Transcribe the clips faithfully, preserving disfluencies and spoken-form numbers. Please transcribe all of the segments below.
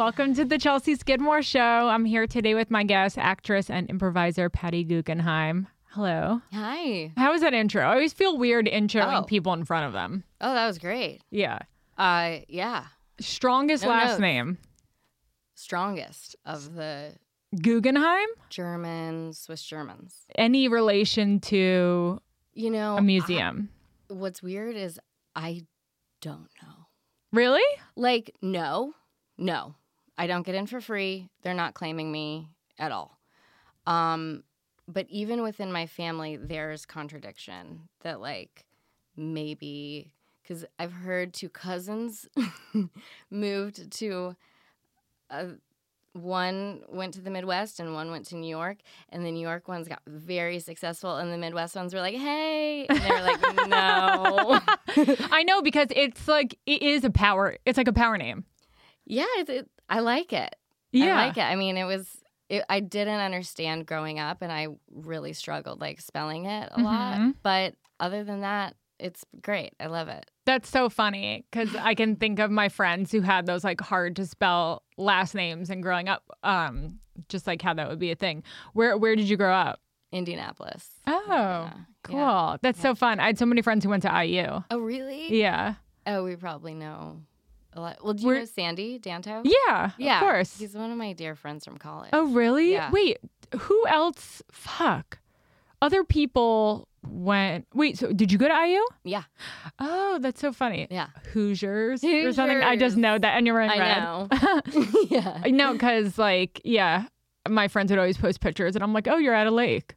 Welcome to the Chelsea Skidmore Show. I'm here today with my guest, actress and improviser Patty Guggenheim. Hello. Hi. How was that intro? I always feel weird introing Oh. people in front of them. Oh, that was great. Yeah. Uh, yeah. Strongest No last notes. name? Strongest of the Guggenheim? German, Swiss Germans. Any relation to You know, a museum? I, what's weird is I don't know. Really? Like, no, no. I don't get in for free. They're not claiming me at all. Um, but even within my family, there's contradiction that, like, maybe because I've heard two cousins moved to a. One went to the Midwest and one went to New York, and the New York ones got very successful, and the Midwest ones were like, hey, and they were like, no. I know, because it's like, it is a power, it's like a power name. Yeah, it, it, I like it. Yeah. I like it. I mean, it was, it, I didn't understand growing up, and I really struggled, like, spelling it a Mhm. lot. But other than that, it's great. I love it. That's so funny, because I can think of my friends who had those like hard to spell last names and growing up, um, just like how that would be a thing. Where where did you grow up? Indianapolis. Oh, Yeah. cool. Yeah. That's Yeah. so fun. I had so many friends who went to I U. Oh, really? Yeah. Oh, we probably know a lot. Well, do you We're- know Sandy Danto? Yeah, Yeah, of course. He's one of my dear friends from college. Oh, really? Yeah. Wait, who else? Fuck. Other people went. Wait, so did you go to I U? Yeah. Oh, that's so funny. Yeah. Hoosiers, or something. I just Hoosiers. know that. And you're wearing I red. know. Yeah. No, because like, yeah, my friends would always post pictures, and I'm like, oh, you're at a lake.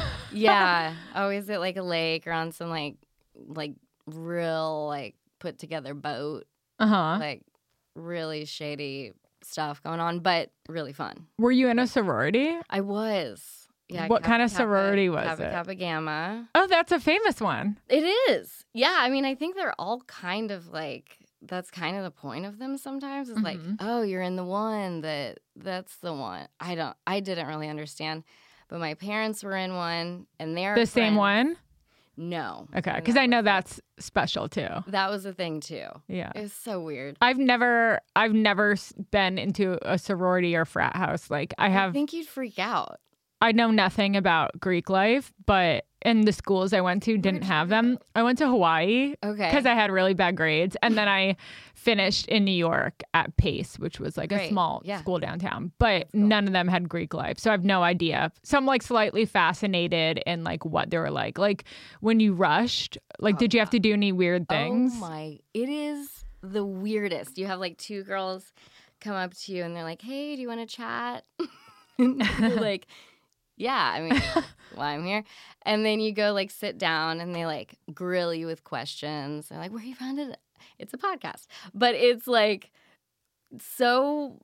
Yeah. Always at like a lake or on some like like real like put together boat. Uh huh. Like really shady stuff going on, but really fun. Were you in a sorority? I was. Yeah. What Kappa kind of Kappa- sorority was Kappa it? Kappa Gamma. Oh, that's a famous one. It is. Yeah. I mean, I think they're all kind of like, that's kind of the point of them sometimes. It's like, Mhm. oh, you're in the one that, that's the one. I don't, I didn't really understand. But my parents were in one, and they're The same friends. one? No. Okay, And because that I know was- that's special too. That was the thing, too. Yeah. It was so weird. I've never, I've never s- been into a sorority or frat house. Like I I have, think you'd freak out. I know nothing about Greek life, but in the schools I went to didn't Where'd you have go? them. I went to Hawaii Okay. because I had really bad grades, and then I finished in New York at Pace, which was like a Great. small Yeah. school downtown. But cool. none of them had Greek life, so I have no idea. So I'm like slightly fascinated in like what they were like. Like when you rushed, like Oh, did you have yeah. to do any weird things? Oh, my. It is the weirdest. You have like two girls come up to you, and they're like, hey, do you want to chat? And you're like, yeah, I mean, that's why I'm here. And then you go like sit down, and they like grill you with questions. They're like, where you found it? It's a podcast. But it's like so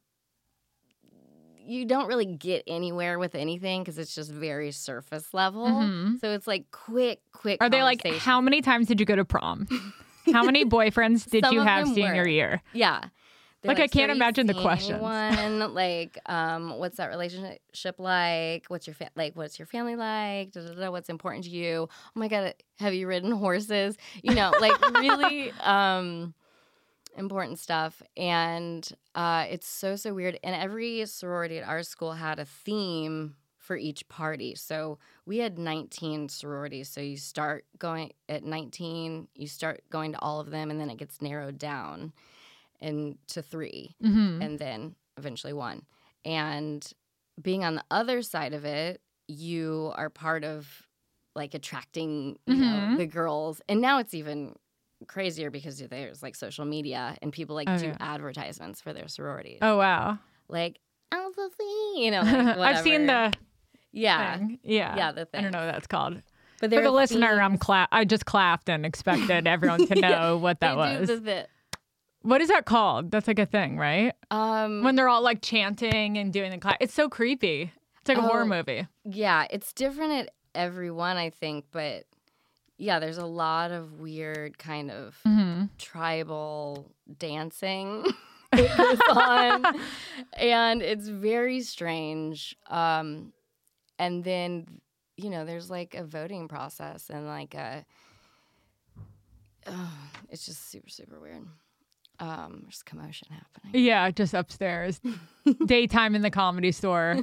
you don't really get anywhere with anything because it's just very surface level. Mhm. So it's like quick, quick. Are they like, conversation. how many times did you go to prom? How many boyfriends did Some you of have them senior were. year? Yeah. They're Like, I "So can't are you imagine the seeing questions." anyone? Like, um, what's that relationship like? What's your fa- like? What's your family like? Da, da, da, what's important to you? Oh my god, have you ridden horses? You know, like really um, important stuff. And uh, it's so so weird. And every sorority at our school had a theme for each party. So we had nineteen sororities. So you start going at nineteen, you start going to all of them, and then it gets narrowed down and to three, Mm-hmm. and then eventually one. And being on the other side of it, you are part of like attracting, you know, Mhm. the girls. And now it's even crazier because there's like social media, and people like Oh, do yeah. advertisements for their sororities. Oh, wow. Like, Alpha Phi, you know, like I've seen whatever. the yeah. thing. Yeah. Yeah, the I thing. don't know what that's called. But For there the are listener, I'm themes. cla- I just clapped and expected everyone to know Yeah, what that They do was. the bit. What is that called? That's like a thing, right? Um, When they're all like chanting and doing the clap. It's so creepy. It's like a horror Oh. movie. Yeah, it's different at every one, I think, but yeah, there's a lot of weird kind of Mm-hmm. tribal dancing that goes on, and it's very strange. Um, and then, you know, there's like a voting process and like a, oh, it's just super, super weird. Um, there's commotion happening. Yeah, just upstairs. Daytime in the Comedy Store.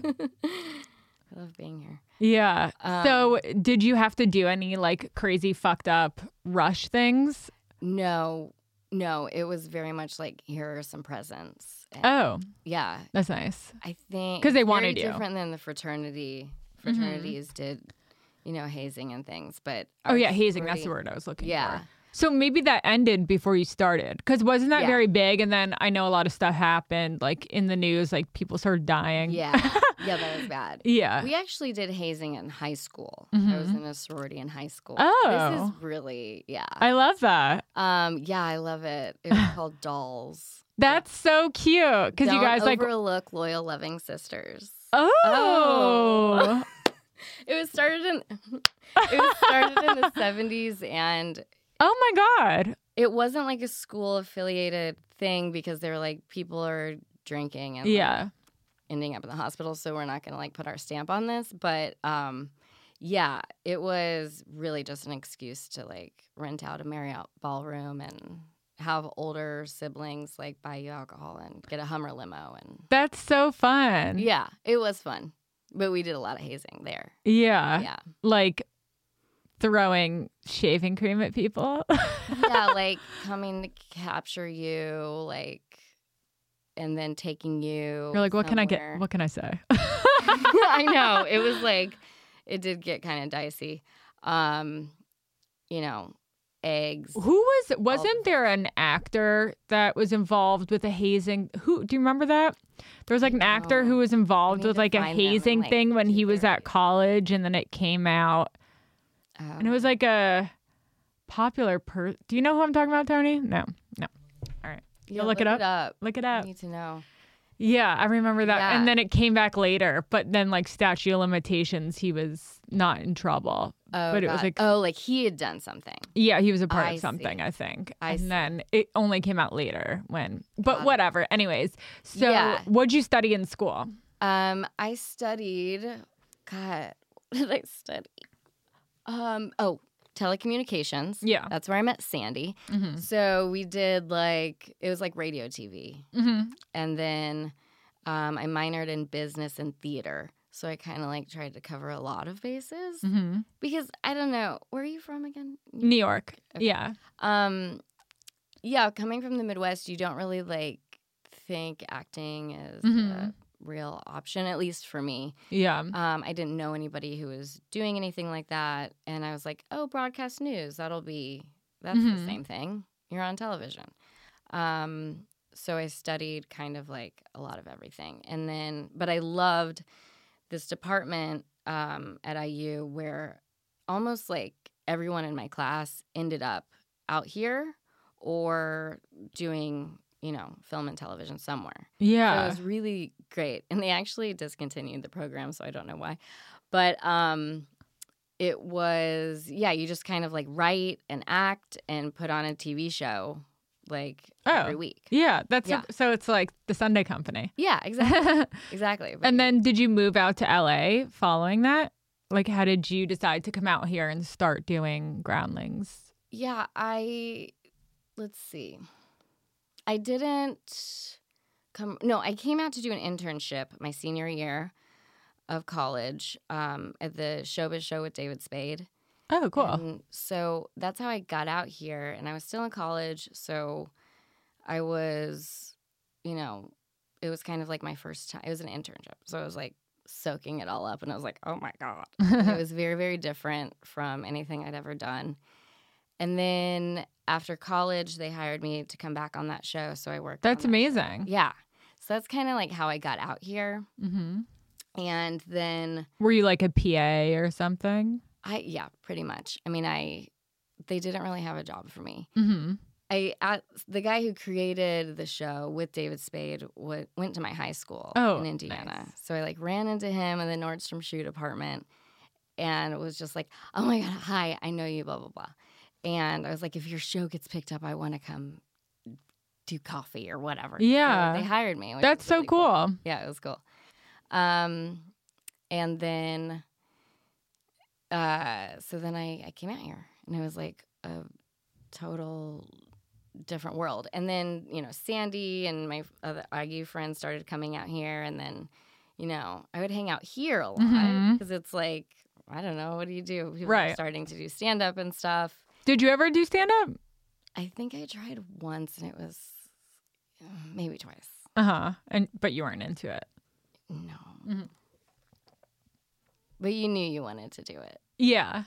I love being here. Yeah. Um, so did you have to do any like crazy fucked up rush things? No, no, it was very much like, here are some presents. And Oh, yeah, that's nice. I think 'Cause they it's wanted very you. different than the fraternity. Fraternities did, you know, hazing and things, but Oh our yeah, hazing. That's sorority- the word I was looking Yeah. for. So maybe that ended before you started. Because wasn't that Yeah. very big? And then I know a lot of stuff happened like in the news, like people started dying. Yeah, yeah, that was bad. Yeah. We actually did hazing in high school. I was in a sorority in high school. Oh. This is really, yeah. I love that. Um, yeah, I love it. It was called Dolls. That's so cute. Because you Don't guys like, overlook loyal, loving sisters. oh. Oh. It was started in it was started in the seventies, and Oh my God. it wasn't like a school affiliated thing because they were like, people are drinking and like, Yeah. ending up in the hospital, so we're not gonna like put our stamp on this. But um, yeah, it was really just an excuse to like rent out a Marriott ballroom and have older siblings like buy you alcohol and get a Hummer limo. And That's so fun. yeah, it was fun. But we did a lot of hazing there. Yeah. Yeah. Like throwing shaving cream at people. Yeah, like coming to capture you, like, and then taking you. You're like, what can I somewhere. get? What can I say? I know. It was like, it did get kind of dicey. Um, you know, eggs. Who was, wasn't there an actor that was involved with a hazing? Who, do you remember that? There was like an actor No. who was involved need with to like a find them and, hazing like, thing when do he was their at college and then it came out. Um, And it was like a popular per. Do you know who I'm talking about, Tony? No. No. All right. yeah, You'll look, it up? up. Look it I up. need to know. Yeah, I remember that. Yeah. And then it came back later, but then like statute of limitations, he was not in trouble. Oh, But it was God. like- oh, like he had done something. Yeah, he was a part I of something, see. I think. I and see. then it only came out later when, but Got it. whatever. Anyways, so Yeah. what'd you study in school? Um, I studied. God, what did I study? Um, oh, telecommunications. Yeah. That's where I met Sandy. Mm-hmm. So we did like it was like radio T V, Mm-hmm. and then um, I minored in business and theater. So I kind of like tried to cover a lot of bases Mm-hmm. because I don't know, where are you from again? New York. Okay. Yeah. Um, yeah, coming from the Midwest, you don't really like think acting is Mhm. a real option, at least for me. Yeah. Um, I didn't know anybody who was doing anything like that, and I was like, "Oh, broadcast news, that'll be that's Mhm. the same thing. You're on television." Um, so I studied kind of like a lot of everything, and then, but I loved this department um, at I U where almost like everyone in my class ended up out here or doing, you know, film and television somewhere. So it Yeah. was really great. And they actually discontinued the program, so I don't know why. But um, it was, yeah, you just kind of like write and act and put on a T V show like every Oh. week. Yeah. That's Yeah. A, so it's like the Sunday Company. Yeah, exactly. exactly. But And then did you move out to L A following that? Like, how did you decide to come out here and start doing Groundlings? yeah, I, let's see. I didn't come, no, I came out to do an internship my senior year of college um, at the Showbiz Show with David Spade. Oh, cool. And so that's how I got out here. And I was still in college. So I was, you know, it was kind of like my first time. It was an internship. So I was like soaking it all up. And I was like, oh my God. It was very, very different from anything I'd ever done. And then after college, they hired me to come back on that show. So I worked. That's on that show. amazing. Yeah. So that's kind of like how I got out here. Mm-hmm. And then Were you like a P A or something? I, yeah, pretty much. I mean, I, they didn't really have a job for me. Mm-hmm. I, at, the guy who created the show with David Spade w- went to my high school Oh, in Indiana. nice. So I like ran into him in the Nordstrom shoe department and it was just like, oh my God, hi, I know you, blah, blah, blah. And I was like, if your show gets picked up, I want to come do coffee or whatever. So Yeah. they hired me. which That's was so really cool. Yeah, it was cool. Um, and then, uh, so then I, I came out here and it was like a total different world. And then, you know, Sandy and my other Aggie friends started coming out here. And then, you know, I would hang out here a lot Mhm. because it's like, I don't know, what do you do? People Right. are starting to do stand up and stuff. Did you ever do stand up? I think I tried once and it was uh, maybe twice. Uh huh. And but you weren't into it. No. Mhm. But you knew you wanted to do it. Yeah.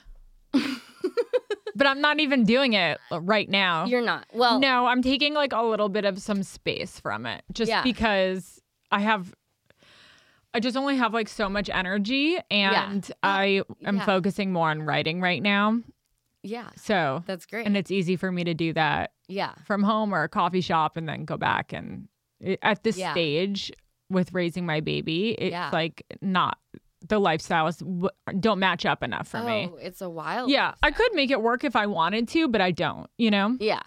But I'm not even doing it right now. You're not. Well, No, I'm taking like a little bit of some space from it just Yeah. because I have, I just only have like so much energy and I am yeah. focusing more on writing right now. yeah, So, that's great. and it's easy for me to do that yeah. from home or a coffee shop and then go back. And it, at this Yeah. stage with raising my baby, it's Yeah. like not, the lifestyles w- don't match up enough for oh, me. it's a wild. Yeah, I could make it work if I wanted to, but I don't, you know? Yeah.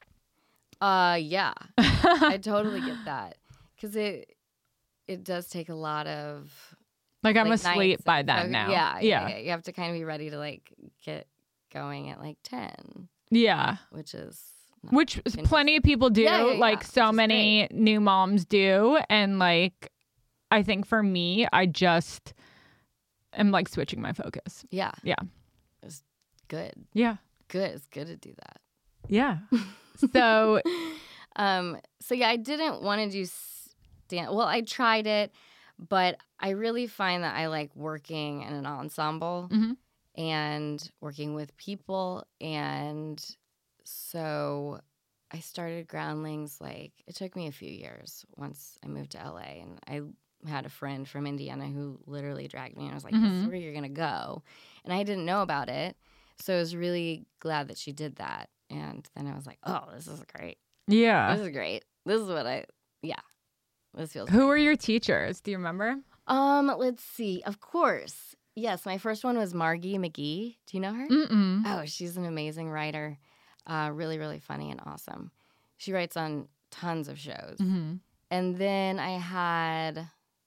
Uh, yeah. I totally get that because it it does take a lot of Like I'm like, asleep nights by and then focus- now. Yeah, yeah, Yeah. yeah. You have to kind of be ready to like get going at like ten, Yeah. which is not Which s- plenty of people do, Yeah, yeah, yeah, like which so is many new moms do. And like, I think for me, I just am like switching my focus. yeah, Yeah. it's good. Yeah. Good. It's good to do that. Yeah. So, Um, so yeah, I didn't want to do stand. Well, I tried it, but I really find that I like working in an ensemble Mhm. and working with people. And so I started Groundlings. Like it took me a few years once I moved to L A, and I had a friend from Indiana who literally dragged me and I was like, this is Mhm. where you're gonna go. And I didn't know about it. So I was really glad that she did that. And then I was like, oh, this is great. yeah. This is great. This is what I, yeah. This feels Who were your teachers? Do you remember? Um, let's see. Of course. Yes, my first one was Margie McGee. Do you know her? Mm-mm. Oh, she's an amazing writer. Uh, really, really funny and awesome. She writes on tons of shows. Mhm. And then I had,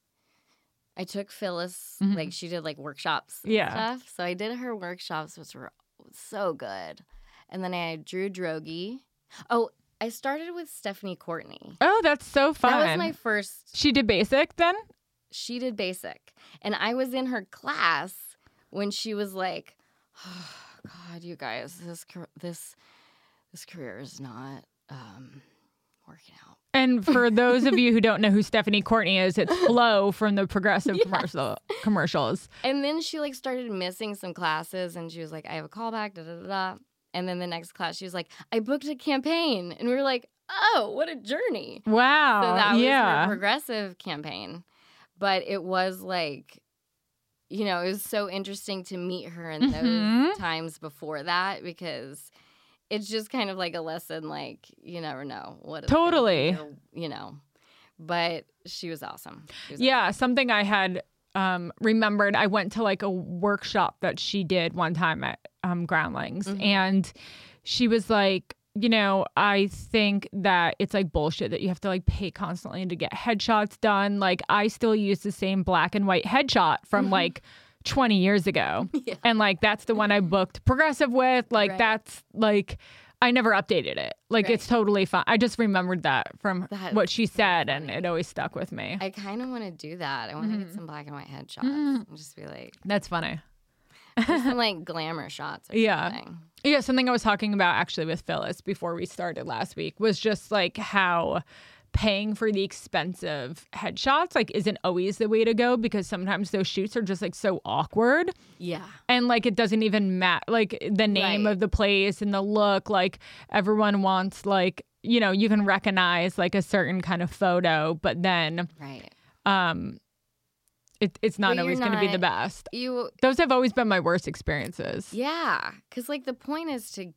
I took Phyllis, Mhm. like she did like workshops and Yeah. stuff. So I did her workshops, which were so good. And then I had Drew Drogi. Oh, I started with Stephanie Courtney. Oh, that's so fun. That was my first. She did basic then? She did basic. And I was in her class when she was like, oh, God, you guys, this car- this this career is not um, working out. And for those of you who don't know who Stephanie Courtney is, it's Flo from the Progressive Yes. commercial commercials. And then she like started missing some classes and she was like, I have a callback, da da da da. And then the next class, she was like, I booked a campaign. And we were like, oh, what a journey. Wow. So that was yeah. her progressive campaign. But it was like, you know, it was so interesting to meet her in those Mhm. times before that because it's just kind of like a lesson, like, you never know what it's gonna Totally. be or, you know. But she was awesome. She was Yeah, something I had um, remembered. I went to like a workshop that she did one time at um, Groundlings, Mhm. and she was like, you know, I think that it's like bullshit that you have to like pay constantly to get headshots done. Like, I still use the same black and white headshot from like twenty years ago. Yeah. And like, that's the one I booked Progressive with. Like, Right. that's like, I never updated it. Like, Right. it's totally fine. I just remembered that from That's what she so said, and funny. it always stuck with me. I kind of want to do that. I want to Mhm. get some black and white headshots Mhm. and just be like, That's funny. or some like glamour shots or Yeah. something. Yeah, something I was talking about actually with Phyllis before we started last week was just like how paying for the expensive headshots like isn't always the way to go because sometimes those shoots are just like so awkward Yeah. and like it doesn't even matter like the name Right. of the place and the look like everyone wants like you know you can recognize like a certain kind of photo but then Right. um it, it's not But always you're going to be the not- best. You, Those have always been my worst experiences. yeah. Because, like, the point is to,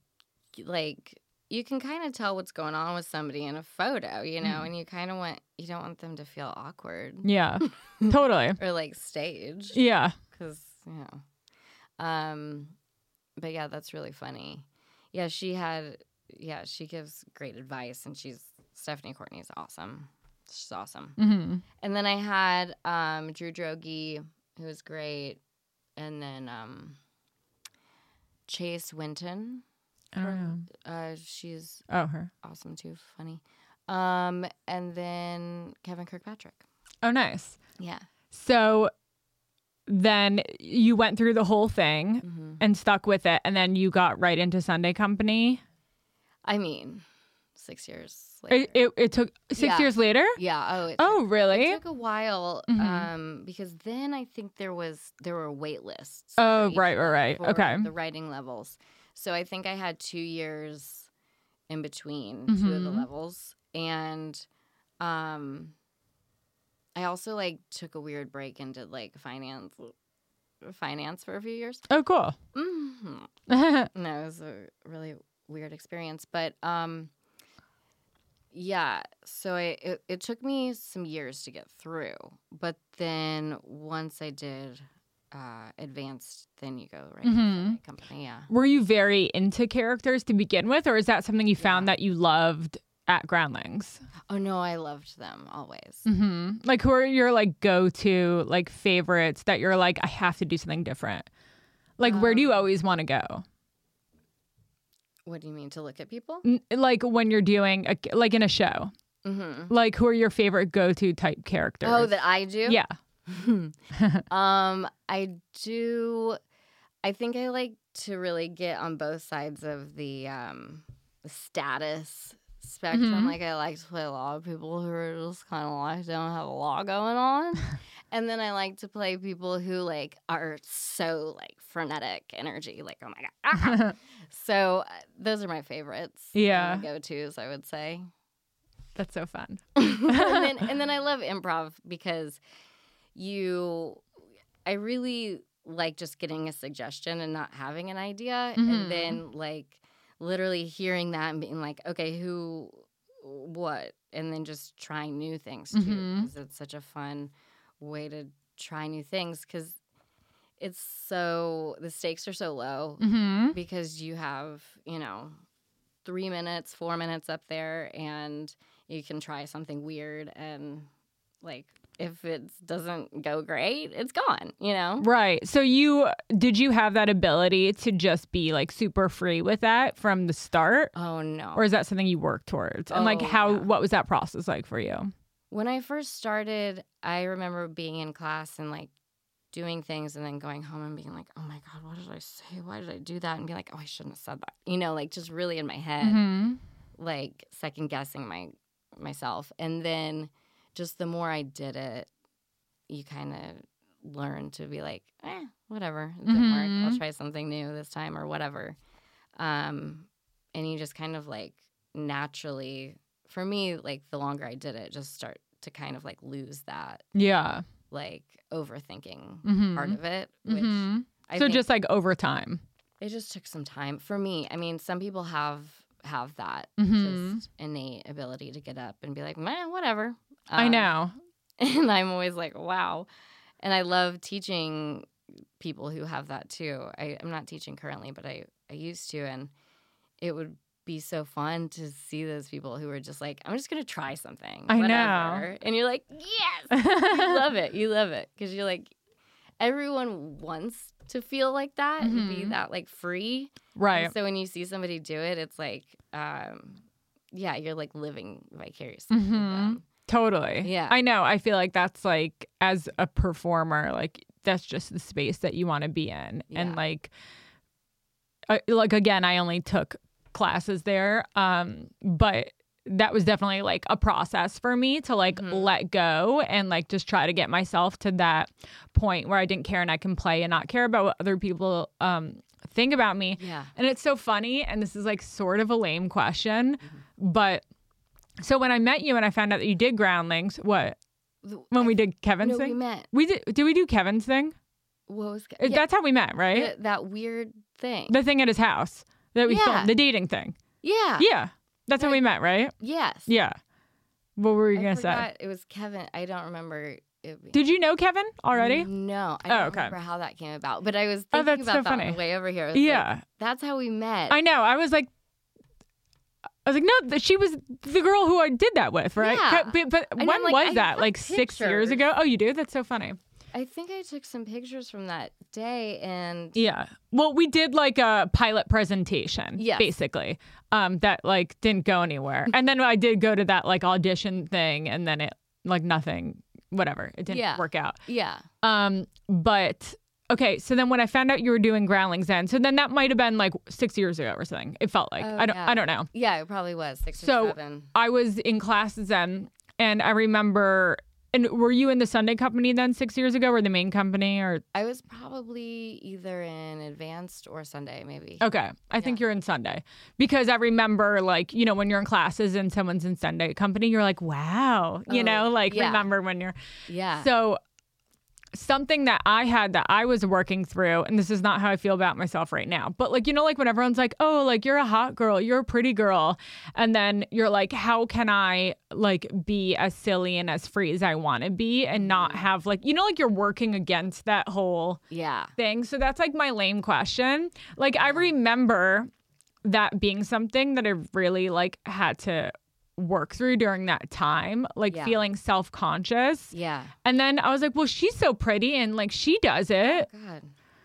like, you can kind of tell what's going on with somebody in a photo, you know, Mm. and you kind of want, you don't want them to feel awkward Yeah, totally. or, like, staged. Yeah. Because, you know. Um, but, yeah, that's really funny. Yeah, she had, yeah, she gives great advice, and she's, Stephanie Courtney is awesome. She's awesome. hmm And then I had um, Drew Drogi, who was great, and then um, Chase Winton. I don't know. Uh, she's Oh, her. awesome too, funny. Um, and then Kevin Kirkpatrick. Oh, nice. Yeah. So then you went through the whole thing Mm-hmm. and stuck with it, and then you got right into Sunday Company. I mean, six years later. It it, it took six Yeah. years later. yeah. Oh. It Oh, took, really? It took a while. Mhm. Um, because then I think there was there were wait lists. Oh, for each right, right, one right. for Okay. The writing levels. So I think I had two years in between two of the Mhm. levels, and um, I also like took a weird break and did like finance, finance for a few years. Oh, cool. hmm oh, No, it was a really weird experience, but um, yeah. So I, it it took me some years to get through, but then once I did uh, advanced, then you go right to Mhm. the company. Yeah. Were you very into characters to begin with, or is that something you found Yeah. that you loved at Groundlings? Oh no, I loved them always. hmm Like, who are your like go-to like favorites that you're like, I have to do something different? Like, where do you Um, always want to go? What do you mean, to look at people? N- Like when you're doing a, like in a show, Mm-hmm. like who are your favorite go-to type characters? Oh, that I do. yeah. um, I do. I think I like to really get on both sides of the um the status spectrum. Mhm. Like I like to play a lot of people who are just kind of like don't have a lot going on, and then I like to play people who like are so like frenetic energy. Like oh my god. Ah! So uh, those are my favorites. Yeah. go tos. I would say. That's so fun. and then and then I love improv because you I really like just getting a suggestion and not having an idea Mhm. and then like literally hearing that and being like, okay, who what? And then just trying new things too Mhm. because it's such a fun way to try new things because it's so the stakes are so low hmm because you have, you know, three minutes, four minutes up there, and you can try something weird. And like, if it doesn't go great, it's gone, you know? Right. So you did you have that ability to just be like super free with that from the start, Oh, no. or is that something you work towards? And like, Oh, how yeah. what was that process like for you? When I first started, I remember being in class and like doing things and then going home and being like, oh my God, what did I say? Why did I do that? And be like, oh, I shouldn't have said that. You know, like just really in my head. hmm like second guessing my myself, and then just the more I did it, you kind of learn to be like, eh, whatever, it didn't work. Mhm. I'll try something new this time or whatever. Um, and you just kind of like naturally, for me, like the longer I did it, just start to kind of like lose that Yeah. like overthinking hmm part of it, which hmm I So think just like over time. it just took some time for me. I mean, some people have have that Mhm. just innate ability to get up and be like, man, whatever. I Um, know. And I'm always like, wow. And I love teaching people who have that too. I, I'm not teaching currently, but I, I used to. And it would be so fun to see those people who are just like, I'm just going to try something. I know. whatever. And you're like, yes. You love it. You love it. Because you're like, everyone wants to feel like that and be Mhm. that like free. Right. And so when you see somebody do it, it's like, um, yeah, you're like living vicariously through Mhm. them. Totally. Yeah. I know. I feel like that's like, as a performer, like that's just the space that you want to be in. Yeah. And like, I, like again, I only took classes there, um, but that was definitely like a process for me to like Mhm. let go and like just try to get myself to that point where I didn't care and I can play and not care about what other people um, think about me. Yeah. And it's so funny, and this is like sort of a lame question, Mm-hmm. but so when I met you and I found out that you did Groundlings, what? The- When I- we did Kevin's no, we thing? met. We did did we do Kevin's thing? What was Uh, yeah, That's how we met, right? th- that weird thing? The thing at his house that we Yeah. filmed, the dating thing. yeah. Yeah. That's how we met, right? Yes. Yeah. What were you I going to say? forgot it was Kevin. I don't remember. It, Did you know Kevin already? No, I Oh, don't okay. remember how that came about. But I was Oh, thinking that's about so that on funny. the way over here. I was Yeah. like, that's how we met. I know. I was like, I was like, no, th- she was the girl who I did that with, right? Yeah. But, but And when I'm like, was I that? have Like six years pictures. ago? Oh, you do? That's so funny. I think I took some pictures from that day, and Yeah. Well, we did like a pilot presentation, Yes. basically, um, that like didn't go anywhere. And then I did go to that like audition thing, and then it like nothing, whatever, it didn't Yeah. work out. yeah, Um, but okay, so then when I found out you were doing Groundlings then, so then that might have been like six years ago or something. It felt like Oh, I don't yeah. I don't know. yeah, it probably was six So- or seven. I was in classes then, and I remember. And were you in the Sunday company then six years ago, or the main company, or I was probably either in advanced or Sunday, maybe. okay? I think you're in Sunday because I remember like you know when you're in classes and someone's in Sunday company, you're like wow, you Oh, know, like yeah. remember when you're Yeah. so. Something that I had that I was working through, and this is not how I feel about myself right now, but like, you know, like when everyone's like, oh, like you're a hot girl, you're a pretty girl. And then you're like, how can I like be as silly and as free as I want to be and not have like, you know, like you're working against that whole yeah. thing. So that's like my lame question. Like, I remember that being something that I really like had to work through during that time, like Yeah. feeling self-conscious. Yeah. And then I was like, well, she's so pretty and like she does it. God.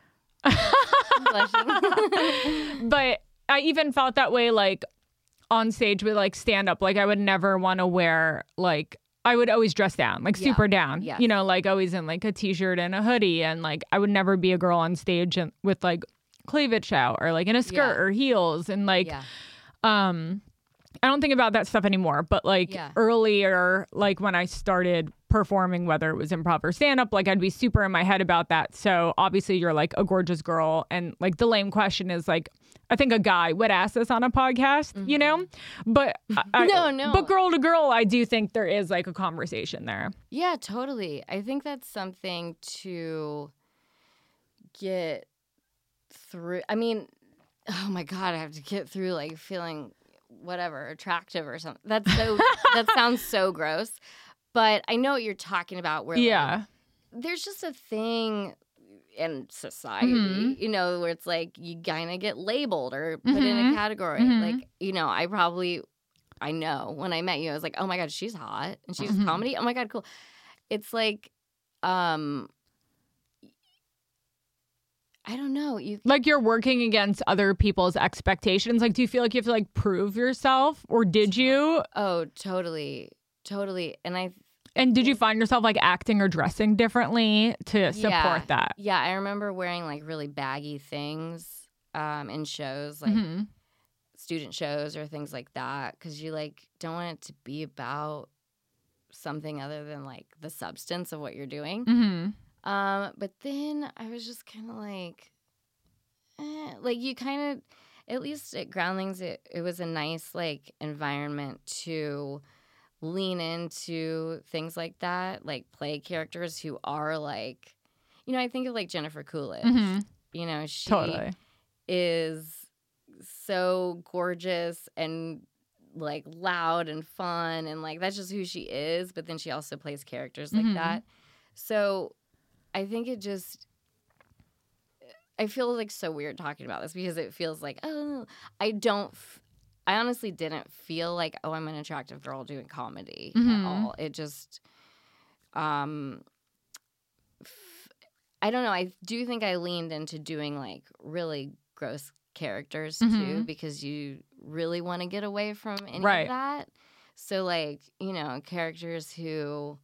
I'm blushing. But I even felt that way like on stage with like stand up. Like I would never want to wear like I would always dress down, like Yeah. super down, Yes. you know, like always in like a t-shirt and a hoodie. And like I would never be a girl on stage and with like cleavage out or like in a skirt Yeah. or heels. And like, yeah. um, I don't think about that stuff anymore, but like Yeah. earlier, like when I started performing, whether it was improv or stand up, like I'd be super in my head about that. So obviously you're like a gorgeous girl. And like the lame question is like, I think a guy would ask this on a podcast, you know, but I, No, no. but girl to girl, I do think there is like a conversation there. Yeah, totally. I think that's something to get through. I mean, oh my God, I have to get through like feeling whatever, attractive or something. That's so, that sounds so gross. But I know what you're talking about where Yeah. like, there's just a thing in society, Mhm. you know, where it's like you kind of get labeled or put in a Mhm. category. Mhm. Like, you know, I probably, I know when I met you, I was like, oh my God, she's hot and she's Mhm. comedy. Oh my God, cool. It's like, um, I don't know. You Like you're working against other people's expectations. Like, do you feel like you have to like prove yourself or did you? oh, totally, totally. And I, And did you find yourself like acting or dressing differently to support Yeah. that? yeah, I remember wearing like really baggy things um, in shows, like Mhm. student shows or things like that, because you like don't want it to be about something other than like the substance of what you're doing. Mhm. Um, but then I was just kind of like, eh, like you kind of, at least at Groundlings, it, it was a nice like environment to lean into things like that, like play characters who are like, you know, I think of like Jennifer Coolidge. Mhm. You know, she Totally. is so gorgeous and like loud and fun and like that's just who she is, but then she also plays characters like Mhm. that. So I think it just I feel like so weird talking about this because it feels like, oh, I don't f- I honestly didn't feel like, oh, I'm an attractive girl doing comedy Mhm. at all. It just um f- I don't know. I do think I leaned into doing like really gross characters too Mhm. because you really want to get away from any Right. of that. So like, you know, characters who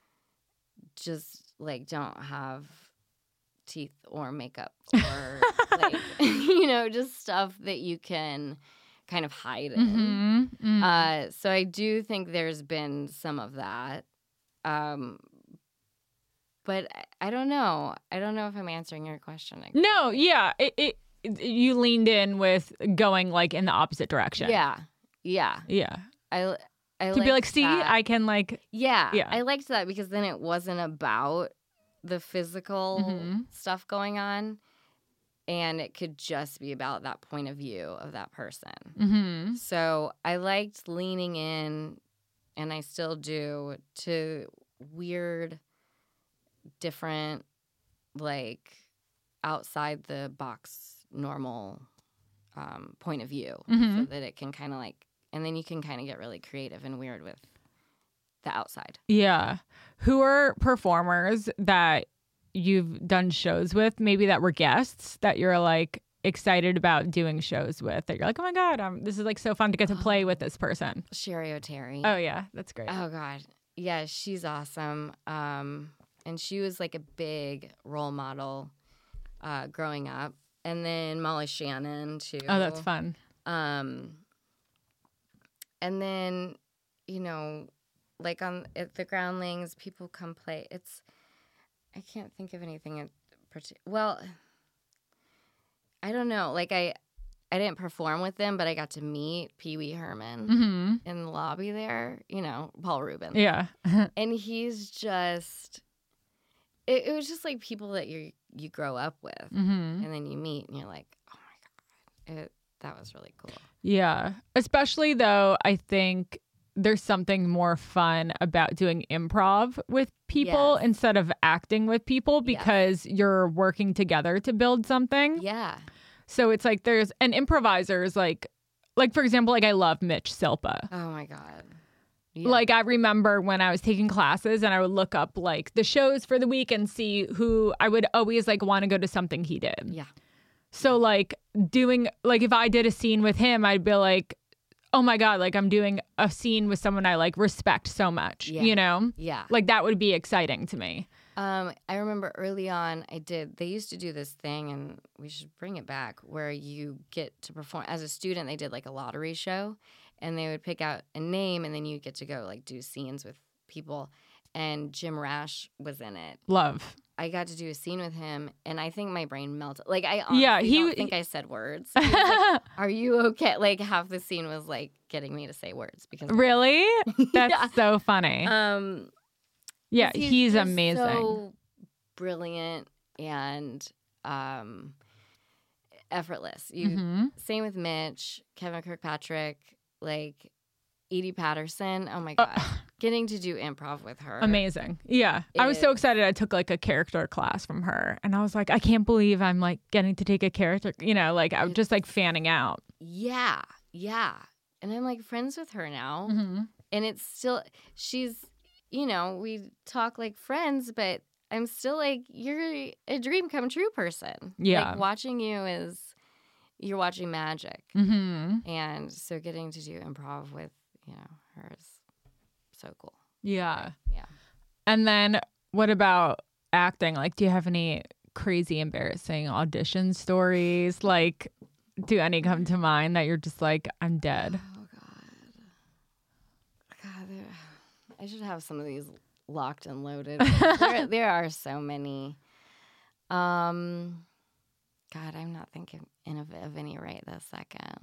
just like don't have teeth or makeup or like you know, just stuff that you can kind of hide in. Mhm. Mhm. Uh, so I do think there's been some of that. Um, but I, I don't know. I don't know if I'm answering your question. I- No, yeah. It, it it- you leaned in with going like in the opposite direction. Yeah. Yeah. Yeah. I, I To be like, liked see, that. I can like Yeah. Yeah. I liked that because then it wasn't about the physical Mhm. stuff going on. And it could just be about that point of view of that person. mhm. So I liked leaning in, and I still do, to weird, different, like outside the box, normal um, point of view, so Mhm. that it can kind of like, and then you can kind of get really creative and weird with the outside. Yeah. Who are performers that you've done shows with, maybe that were guests that you're like excited about doing shows with, that you're like, oh my God, um, this is like so fun to get to play with this person? Sherry O'Terry. Oh yeah, that's great. Oh God. Yeah, she's awesome. Um, and she was like a big role model uh, growing up. And then Molly Shannon too. Oh, that's fun. Um, and then, you know, like on at the Groundlings, people come play. It's, I can't think of anything in particular. Well, I don't know. Like I, I didn't perform with them, but I got to meet Pee Wee Herman Mm-hmm. in the lobby there. You know, Paul Rubin. Yeah. And he's just, it, it was just like people that you you grow up with, Mm-hmm. and then you meet, and you're like, oh my God, it, that was really cool. Yeah. Especially though, I think there's something more fun about doing improv with people Yes. instead of acting with people, because you're working together to build something. Yeah. So it's like there's an improvisers like like for example, like I love Mitch Silpa. Oh my God. Yeah. Like I remember when I was taking classes and I would look up like the shows for the week and see who I would always like want to go to something he did. Yeah. So like doing like if I did a scene with him, I'd be like, oh my God, like I'm doing a scene with someone I like respect so much, Yeah. you know? Yeah. Like that would be exciting to me. Um, I remember early on, I did. They used to do this thing, and we should bring it back, where you get to perform as a student. They did like a lottery show, and they would pick out a name, and then you get to go like do scenes with people. And Jim Rash was in it. Love. I got to do a scene with him, and I think my brain melted. Like I honestly Yeah, he- don't think I said words. He was like, are you okay? Like half the scene was like getting me to say words because Really? That's Yeah. so funny. um. yeah, He's he's just amazing. So brilliant and um, effortless. You Mhm. same with Mitch, Kevin Kirkpatrick, like Edie Patterson. Oh my Uh, God, getting to do improv with her. Amazing. Yeah. I was so is- excited. I took like a character class from her and I was like, I can't believe I'm like getting to take a character, you know, like I'm just like fanning out. Yeah, yeah. And I'm like friends with her now, Mm-hmm. and it's still she's. You know, we talk like friends, but I'm still like, you're a dream come true person. Yeah. Like watching you is, you're watching magic. Mm-hmm. And so getting to do improv with, you know, her is so cool. Yeah. Yeah. And then what about acting? Like, do you have any crazy, embarrassing audition stories? Like, do any come to mind that you're just like, I'm dead? Oh, God. God, there, I should have some of these locked and loaded. there, there are so many. Um, God, I'm not thinking of, of any right this second.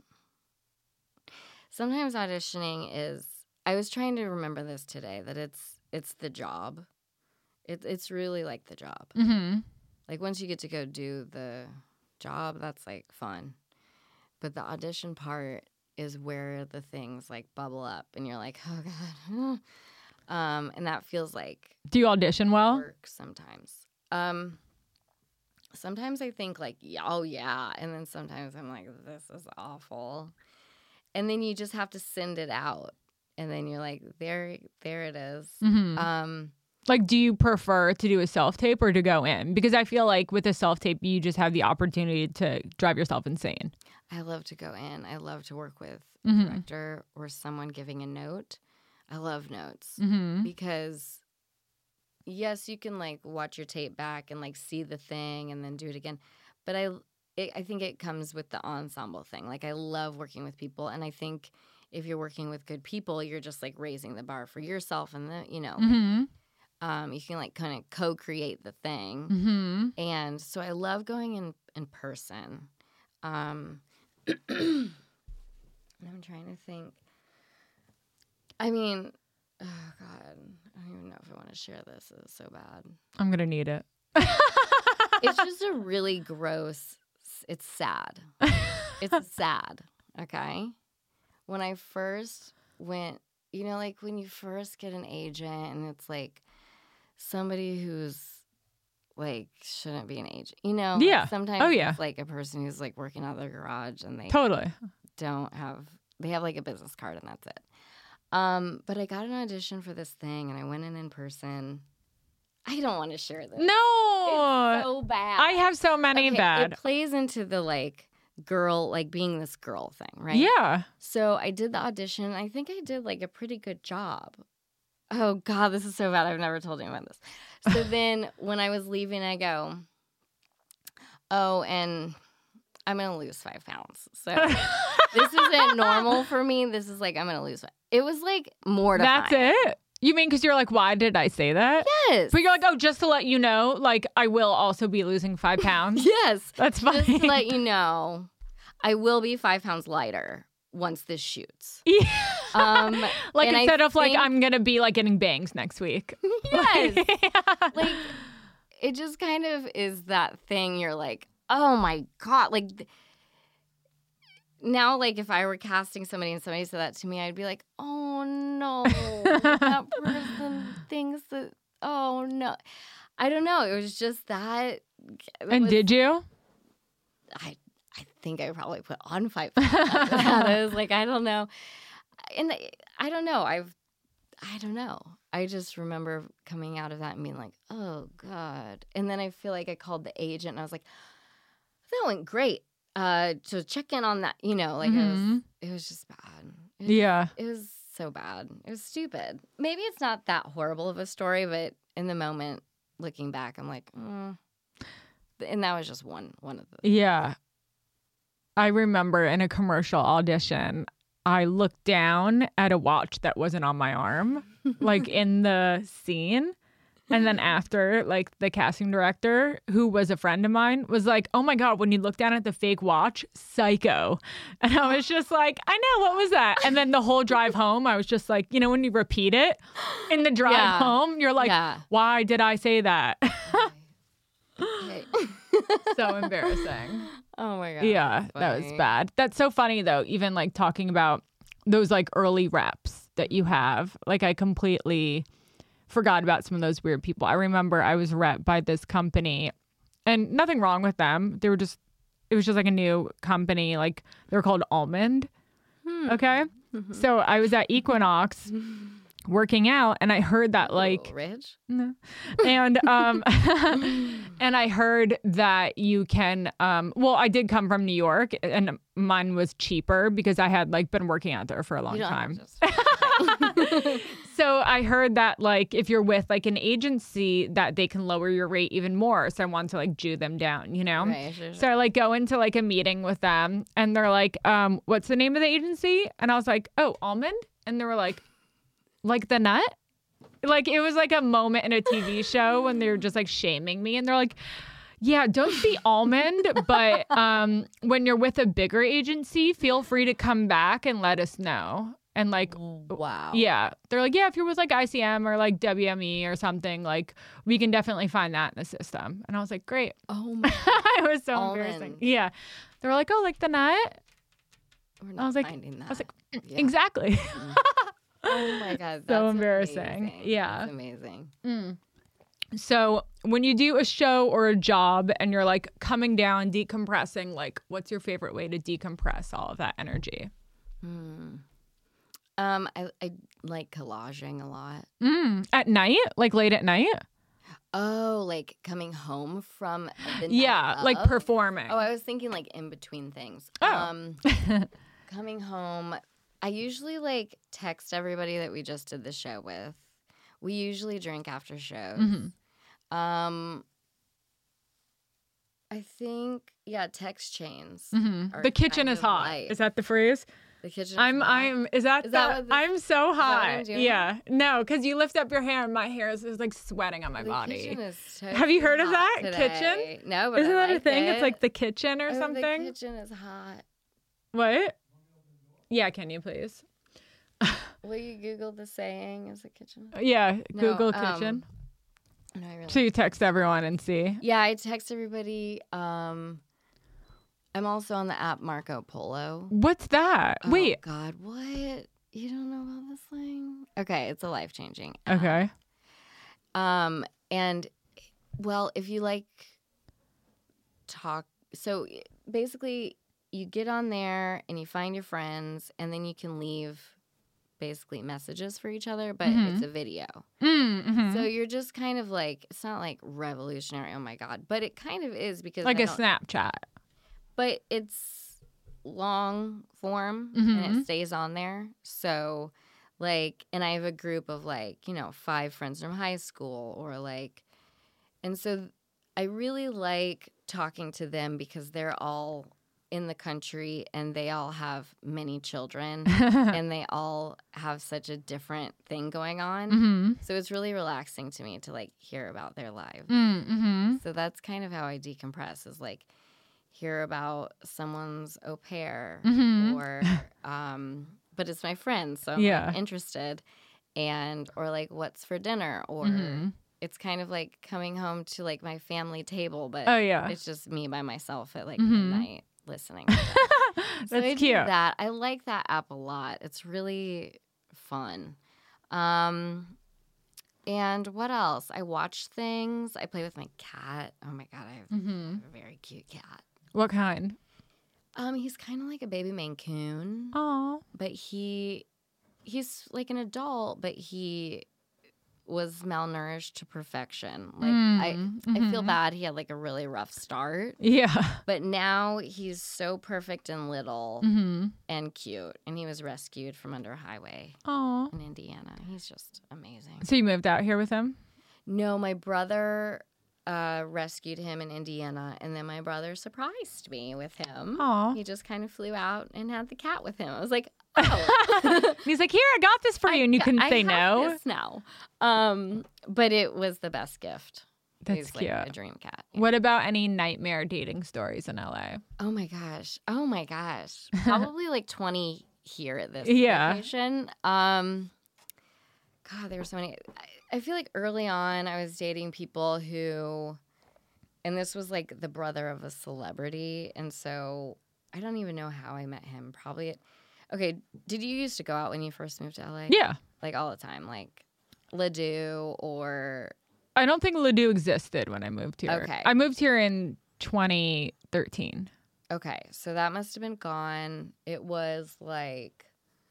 Sometimes auditioning is. I was trying to remember this today, that it's it's the job. It, it's really like the job. Mm-hmm. Like once you get to go do the job, that's like fun. But the audition part is where the things like bubble up, and you're like, oh God. Um, and that feels like Do you audition well? work sometimes. Um, sometimes I think like, yeah, oh yeah, and then sometimes I'm like, this is awful. And then you just have to send it out, and then you're like, there, there it is. Mm-hmm. Um, Like, do you prefer to do a self tape or to go in? Because I feel like with a self tape, you just have the opportunity to drive yourself insane. I love to go in. I love to work with a Mhm. director or someone giving a note. I love notes Mm-hmm. because, yes, you can like watch your tape back and like see the thing and then do it again. But I, it, I think it comes with the ensemble thing. Like I love working with people, and I think if you're working with good people, you're just like raising the bar for yourself, and the you know, Mm-hmm. um, you can like kind of co-create the thing. Mm-hmm. And so I love going in in person. Um, and I'm trying to think. I mean, oh God, I don't even know if I want to share this. It's so bad. I'm gonna need it. It's just a really gross. It's sad. It's sad. Okay. When I first went, you know, like when you first get an agent, and it's like somebody who's like shouldn't be an agent, you know? Like, Yeah. sometimes Oh, yeah. it's like a person who's like working out of their garage, and they Totally. don't have, they have like a business card, and that's it. Um, but I got an audition for this thing, and I went in in person, I don't want to share this. No. It's so bad. I have so many okay, bad. It plays into the like girl, like being this girl thing, right? Yeah. So I did the audition. I think I did like a pretty good job. Oh God, this is so bad. I've never told anyone this. So then when I was leaving, I go, oh, and I'm going to lose five pounds. So this isn't normal for me. This is like, I'm going to lose five. It was like mortifying. That's it? You mean because you're like, why did I say that? Yes. But you're like, oh, just to let you know, like, I will also be losing five pounds. Yes. That's fine. Just to let you know, I will be five pounds lighter once this shoots. Yeah. Um, like, and instead I of like, think- I'm going to be like getting bangs next week. Yes. Yeah. Like, it just kind of is that thing you're like, oh my God. Like, th- now, like, if I were casting somebody and somebody said that to me, I'd be like, oh no, that person thinks that, oh no. I don't know. It was just that. it And was- did you? I I think I probably put on five pounds after that. I was like, I don't know. And I, I don't know. I've, I don't know. I just remember coming out of that and being like, oh God. And then I feel like I called the agent and I was like, that went great. Uh, to check in on that, you know, like it was, Mhm. it was just bad. It was, Yeah. It was so bad. It was stupid. Maybe it's not that horrible of a story, but in the moment, looking back, I'm like, mm. And that was just one, one of the. Yeah. I remember in a commercial audition, I looked down at a watch that wasn't on my arm, like in the scene. And then after, like the casting director, who was a friend of mine, was like, oh my God, when you look down at the fake watch, psycho. And I was just like, I know, what was that? And then the whole drive home, I was just like, you know, when you repeat it in the drive Yeah. home, you're like, Yeah. why did I say that? Okay. So embarrassing. Oh my God. Yeah, that's that was funny. bad. That's so funny though, even like talking about those like early reps that you have. Like I completely forgot about some of those weird people. I remember I was rep by this company and nothing wrong with them. They were just, it was just like a new company. Like they were called Almond. Okay. So I was at Equinox working out and I heard that like, Little Ridge. no. And um and I heard that you can um well I did come from New York and mine was cheaper because I had like been working out there for a long You don't time. have to- So I heard that like if you're with like an agency that they can lower your rate even more. So I wanted to like Jew them down, you know? Right, sure, sure. So I like go into like a meeting with them and they're like, um, what's the name of the agency? And I was like, oh, Almond? And they were like, like the nut? Like it was like a moment in a T V show when they were just like shaming me and they're like, yeah, don't be Almond, but um, when you're with a bigger agency, feel free to come back and let us know. And like, Wow. yeah, they're like, yeah, if you're with like I C M or like W M E or something, like we can definitely find that in the system. And I was like, great. Oh my. It was so Almond. embarrassing. Yeah. They were like, oh, like the nut? We're not I was like, finding that. I was like, Yeah. exactly. Oh my God. That's So embarrassing. amazing. Yeah. That's amazing. Mm. So when you do a show or a job and you're like coming down, decompressing, like what's your favorite way to decompress all of that energy? Hmm. Um, I, I like collaging a lot. Mm. At night? Like late at night? Oh, like coming home from the night Yeah, like of? performing. Oh, I was thinking like in between things. Oh. Um, coming home, I usually like text everybody that we just did the show with. We usually drink after shows. Mhm. Um, I think yeah, text chains. Mhm. are The kitchen kind is of hot. light. Is that the phrase? The kitchen. Is I'm hot. I'm is that Is the, that what this- I'm so what hot. I'm doing? Yeah. No, because you lift up your hair and my hair is, is like sweating on my The body. kitchen is Have you heard of toasty hot that? today. No, but Isn't I that a like thing? It. It's like the kitchen or Oh, something. The kitchen is hot. What? Yeah, can you please? Will you Google the saying? Is the kitchen? Yeah, No, Google um, kitchen. No, I really. So you text everyone and see. Yeah, I text everybody. Um, I'm also on the app Marco Polo. What's that? Oh, Wait. God, what? You don't know about this thing? Okay, it's a life changing. Okay. Um, and well, if you like talk, so basically, you get on there and you find your friends, and then you can leave basically messages for each other, but Mhm. it's a video. Mm-hmm. So you're just kind of like, it's not like revolutionary, oh my God, but it kind of is because Like I a don't- Snapchat. but it's long form and Mhm. it stays on there. So like, and I have a group of like, you know, five friends from high school or like, and so I really like talking to them because they're all in the country and they all have many children and they all have such a different thing going on. Mm-hmm. So it's really relaxing to me to like hear about their lives. Mm-hmm. So that's kind of how I decompress is like hear about someone's au pair Mhm. or um but it's my friend, so I'm Yeah. like, interested and or like what's for dinner or Mhm. it's kind of like coming home to like my family table, but Oh yeah. it's just me by myself at like Mhm. midnight listening. To them. So I That's do cute. that. I like that app a lot. It's really fun. Um and what else? I watch things. I play with my cat. Oh my God, I have, Mhm. I have a very cute cat. What kind? Um, he's kind of like a baby Maine Coon, Oh. but he he's like an adult, but he was malnourished to perfection. Like I Mm, I feel mhm. bad. He had like a really rough start, Yeah. but now he's so perfect and little Mm-hmm. and cute. And he was rescued from under a highway Oh. in Indiana. He's just amazing. So you moved out here with him? No, my brother uh, rescued him in Indiana, and then my brother surprised me with him. Oh. He just kind of flew out and had the cat with him. I was like, oh. He's like, here, I got this for you, and you I- couldn't I say have no. this now. Um, but it was the best gift. That's He's cute. like a dream cat. What about any nightmare dating stories in L A? Oh my gosh. Oh my gosh. Probably like twenty here at this Yeah. location. Um, God, there were so many. I, I feel like early on I was dating people who, and this was like the brother of a celebrity. And so I don't even know how I met him. Probably, at, okay, did you used to go out when you first moved to L A? Yeah. Like all the time, like Ledoux or I don't think Ledoux existed when I moved here. Okay. I moved here in twenty thirteen. Okay, so that must have been gone. It was like,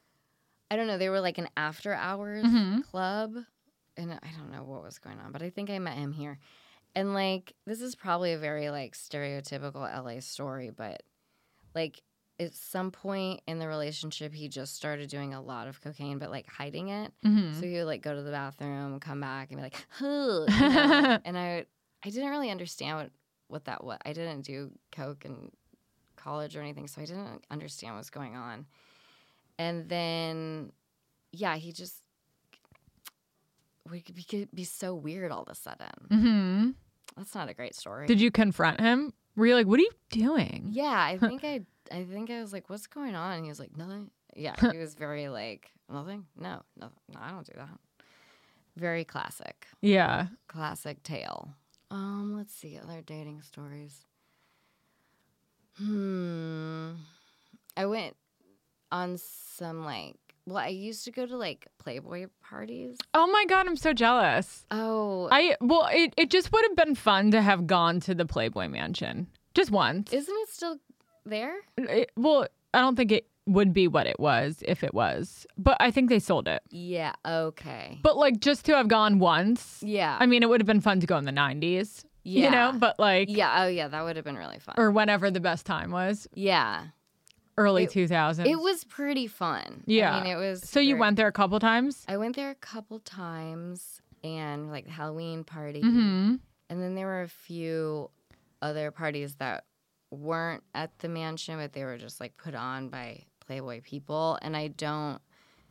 I don't know, they were like an after hours Mhm. club. And I don't know what was going on, but I think I met him here. And like, this is probably a very like stereotypical L A story, but like at some point in the relationship, he just started doing a lot of cocaine, but like hiding it. Mm-hmm. So he would like go to the bathroom, come back, and be like, "Huh," you know? And I, I didn't really understand what, what that was. I didn't do coke in college or anything, so I didn't understand what was going on. And then, yeah, he just we could be, could be so weird all of a sudden. Mm-hmm. That's not a great story. Did you confront him? Were you like, what are you doing? Yeah, I think I, I think I was like, "What's going on?" And he was like, "Nothing." Yeah, he was very like, "Nothing? No, no, no, I don't do that." Very classic. Yeah. Classic tale. Um, let's see other dating stories. Hmm. I went on some like well, I used to go to like Playboy parties. Oh my God, I'm so jealous. Oh, I well, it, it just would have been fun to have gone to the Playboy Mansion just once. isn't it still there? It- well, I don't think it would be what it was if it was, but I think they sold it. Yeah. Okay. But like just to have gone once, Yeah. I mean, it would have been fun to go in the nineties, yeah. you know, but like, Yeah. Oh, yeah. That would have been really fun. or whenever the best time was, yeah. early It- two thousands. It was pretty fun. Yeah. I mean, it was. So you very- went there a couple times? I went there a couple times and like Halloween party. Mm-hmm. And then there were a few other parties that weren't at the mansion, but they were just like put on by Playboy people. And I don't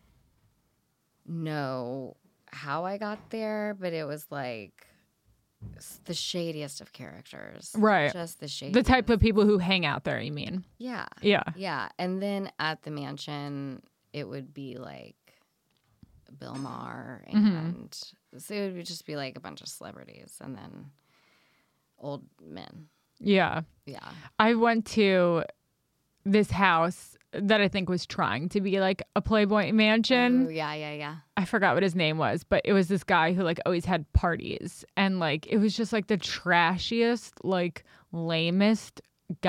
know how I got there, but it was like s- the shadiest of characters. Right. Just the shadiest. The type of people who hang out there, you mean? Yeah. Yeah. Yeah. And then at the mansion, it would be like Bill Maher. And so it would just be like a bunch of celebrities and then old men. Yeah. Yeah. I went to this house that I think was trying to be like a Playboy mansion. Oh, yeah, yeah, yeah. I forgot what his name was, but it was this guy who like always had parties and like it was just like the trashiest, like lamest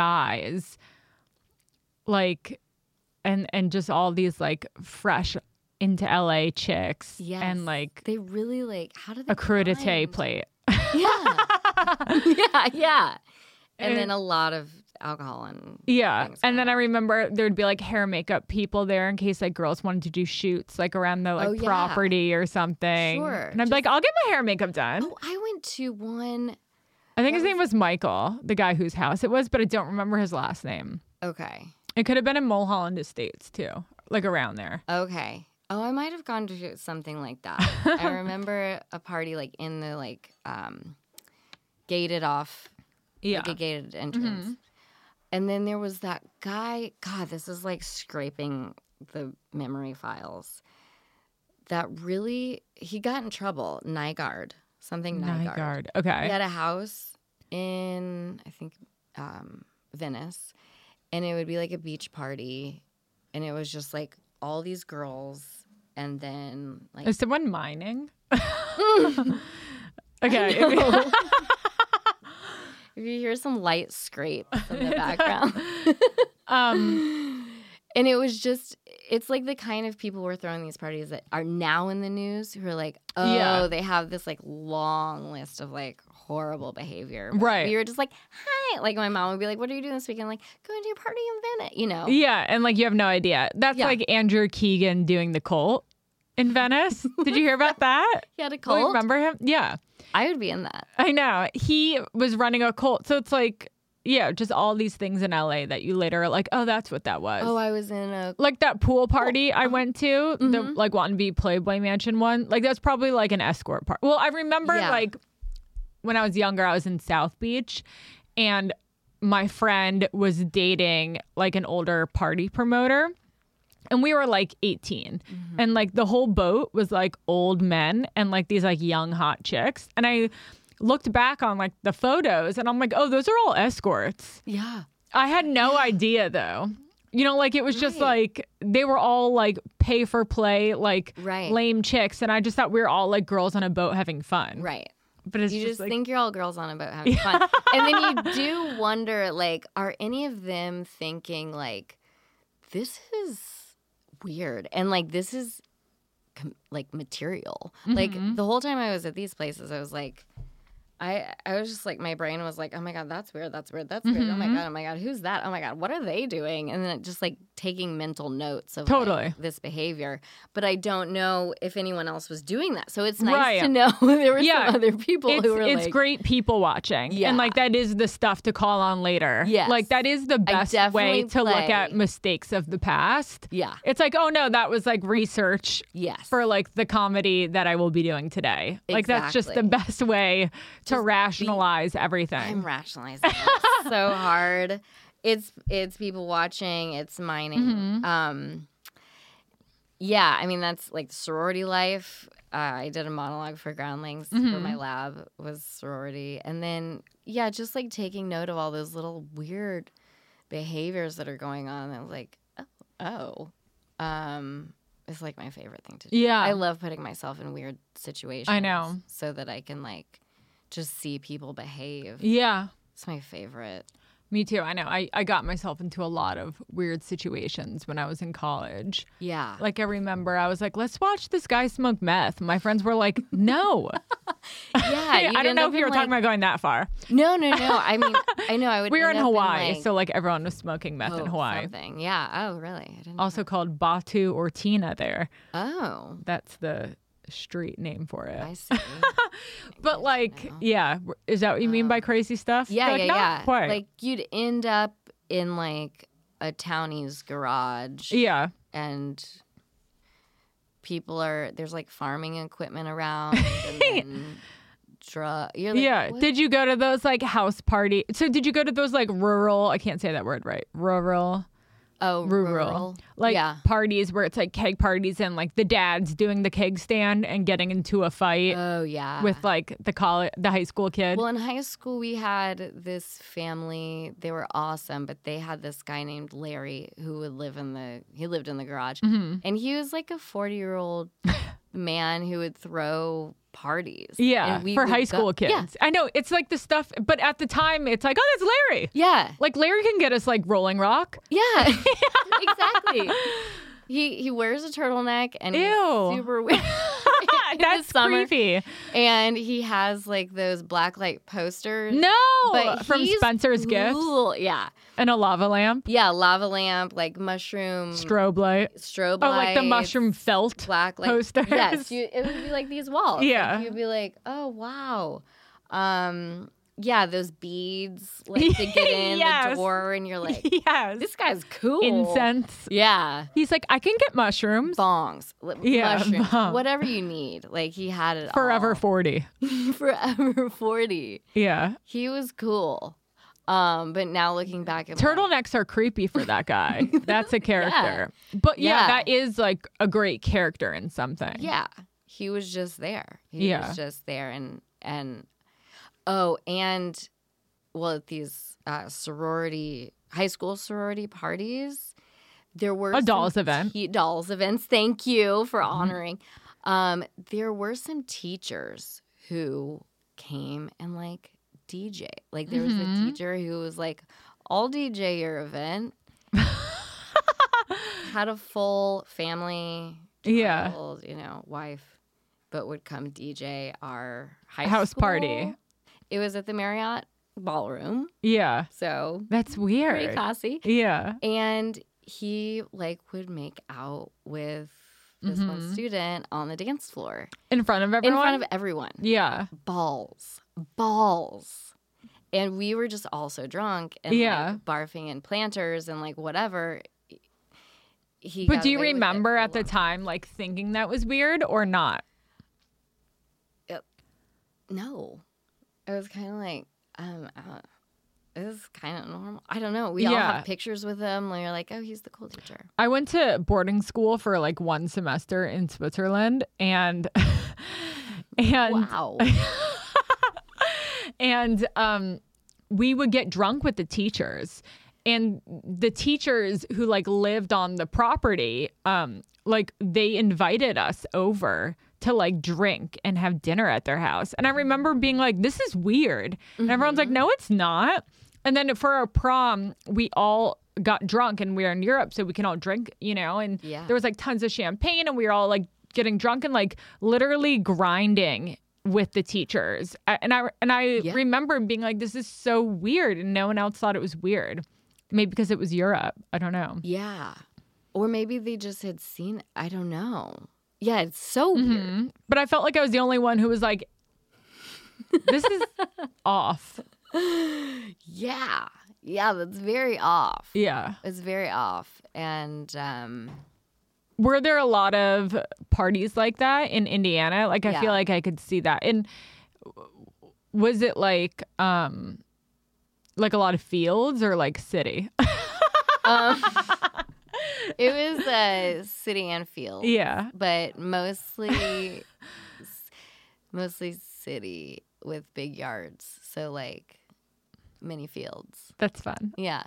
guys. Like and and just all these like fresh into L A chicks Yes. and like They really like, how do they a crudité find- plate. Yeah. yeah, yeah. And And- then a lot of alcohol and Yeah. things And going then I on. remember there'd be like hair and makeup people there in case like girls wanted to do shoots like around the like Oh, yeah. property or something. Sure. And I'd be like, I'll get my hair and makeup done. Oh, I went to one. I think his that name was Michael, the guy whose house it was, but I don't remember his last name. Okay. It could have been in Mulholland Estates too, like around there. Okay. Oh, I might have gone to something like that. I remember a party like in the like um gated off, Yeah. like a gated entrance. Mm-hmm. And then there was that guy. God, this is like scraping the memory files. That really, he got in trouble. Nygaard, something Nygaard. Nygaard. Okay. He had a house in, I think, um, Venice, and it would be like a beach party, and it was just like all these girls, and then like Is someone mining? Okay. if you hear some light scrape in the background. um, And it was just, it's like the kind of people who are throwing these parties that are now in the news who are like, oh, Yeah. they have this like long list of like horrible behavior. But Right. We were just like, hi. Like my mom would be like, what are you doing this weekend? Like, going to a party in Venice, you know? yeah, and like you have no idea. That's Yeah. like Andrew Keegan doing the cult in Venice. Did you hear about that? He had a Like, cult. remember him? Yeah. I would be in that. I know. He was running a cult. So it's like, yeah, just all these things in L A that you later are like, oh, that's what that was. Oh, I was in a. Like that pool party I went to, the Mhm. like wanting to be Playboy Mansion one. Like that's probably like an escort party. Well, I remember Yeah. like when I was younger, I was in South Beach and my friend was dating like an older party promoter. And we were like eighteen. Mm-hmm. And like the whole boat was like old men and like these like young hot chicks. And I looked back on like the photos and I'm like, oh, those are all escorts. Yeah. I had no idea though. You know, like it was just Right. like they were all like pay for play, like Right. lame chicks. And I just thought we were all like girls on a boat having fun. Right. But it's You just, just like, think you're all girls on a boat having fun. And then you do wonder, like, are any of them thinking, like, this is weird? And, like, this is, com- like, material. Like, Mhm. the whole time I was at these places, I was like, I I was just like, my brain was like, oh my God, that's weird, that's weird, that's weird. Oh my Mhm. God, oh my God, who's that? Oh my God, what are they doing? And then just like taking mental notes of Totally. like, this behavior. But I don't know if anyone else was doing that. So it's nice Right. to know there were Yeah. some other people it's, who were it's like, great people watching. Yeah. And like that is the stuff to call on later. Yes. Like that is the best way definitely to look play- at mistakes of the past. yeah, It's like, oh no, that was like research yes. for like the comedy that I will be doing today. Like that's just the Exactly. best way to Just rationalize everything. I'm rationalizing it so hard. It's it's people watching. It's mining. Mhm. Um, yeah, I mean that's like sorority life. Uh, I did a monologue for Groundlings for Mhm. my lab was sorority, and then yeah, just like taking note of all those little weird behaviors that are going on. I was like, oh, oh, um, it's like my favorite thing to do. Yeah. I love putting myself in weird situations. I know. so that I can like just see people behave. Yeah. It's my favorite. Me too. I know. I, I got myself into a lot of weird situations when I was in college. Yeah. Like I remember I was like, let's watch this guy smoke meth. My friends were like, no. Yeah. you'd I don't end know up if you in, were talking like- about going that far. No, no, no. I mean, I know. I would. We were in end up Hawaii, like, so like everyone was smoking meth in oh, Hawaii. Something. Yeah. Oh, really? I didn't. Also called Batu or Tina there. Oh, That's the street name for it. I see. But like, know. yeah, is that what you mean by crazy stuff? Yeah, They're like, yeah, "Not yeah. quite." Like you'd end up in like a townie's garage, yeah, and people are there's like farming equipment around, and then drug. You're like, yeah. what? Did you go to those like house party? So did you go to those like rural? I can't say that word right. Rural. oh, rural, rural. like yeah. parties where it's like keg parties and like the dad's doing the keg stand and getting into a fight Oh yeah. with like the college, the high school kid. Well, in high school, we had this family. They were awesome, but they had this guy named Larry who would live in the. He lived in the garage, Mhm. and he was like a forty-year-old man who would throw parties. Yeah, and we for would high go- school kids. Yeah, I know it's like the stuff, but at the time it's like, oh, that's Larry. yeah, Like Larry can get us like Rolling Rock. yeah. Exactly. he he wears a turtleneck and he's Ew. super weird. in the That's summer. creepy. And he has like those blacklight posters. No, But from he's Spencer's Gifts cool. Yeah. and a lava lamp, Yeah, lava lamp, like mushroom strobe light. strobe Oh, like the lights, mushroom felt black light posters. Yes, you, it would be like these walls. Yeah. Like, you'd be like, oh wow, um, yeah, those beads like to get in Yes. the door, and you're like, yes. this guy's cool. Incense. Yeah, He's like, I can get mushrooms. bongs, li- Yeah, mushrooms, bong. whatever you need. Like he had it Forever all. forty. Forever forty. Yeah. He was cool. Um, but now looking back at my- Turtlenecks are creepy for that guy. That's a character. But yeah, Yeah. that is like a great character in something. Yeah, he was just there. He Yeah. was just there, and and oh, and well, at these uh, sorority, high school sorority parties, there were A some dolls event. te- dolls events. Thank you for Mm-hmm. honoring. Um, there were some teachers who came and like D J. Like there was Mhm. a teacher who was like, "I'll D J your event." Had a full family, Yeah. child, you know, wife, but would come D J our high House school. party. It was at the Marriott Ballroom, Yeah. so That's pretty weird. classy. Yeah. And he like would make out with this one Mhm. student on the dance floor In front of in everyone. front of everyone. Yeah. Balls, balls. And we were just all so drunk and Yeah. like barfing and planters and like whatever. He But got do you away with it remember for a at the long time like thinking that was weird or not? No, it was kind of like, um, uh, it was kind of normal. I don't know. We all Yeah. have pictures with him. And you're like, oh, he's the cool teacher. I went to boarding school for like one semester in Switzerland and and Wow. and um we would get drunk with the teachers, and the teachers who like lived on the property um like they invited us over to like drink and have dinner at their house. And I remember being like, this is weird. And everyone's like, no, it's not. And then for our prom, we all got drunk, and we were in Europe, so we can all drink, you know, and Yeah. there was like tons of champagne, and we were all like getting drunk and like literally grinding with the teachers. I- And I and I Yeah. remember being like, this is so weird, and no one else thought it was weird. Maybe because it was Europe. I don't know. Yeah. Or maybe they just had seen it. I don't know. Yeah, it's so weird. Mhm. But I felt like I was the only one who was like, this is off. Yeah. Yeah, that's very off. Yeah. It's very off. And um, Were there a lot of parties like that in Indiana? Like, I Yeah. feel like I could see that. And was it like, um, like a lot of fields or like city? um, it was a city and field. Yeah. But mostly, mostly city with big yards. So like mini fields. That's fun. Yeah.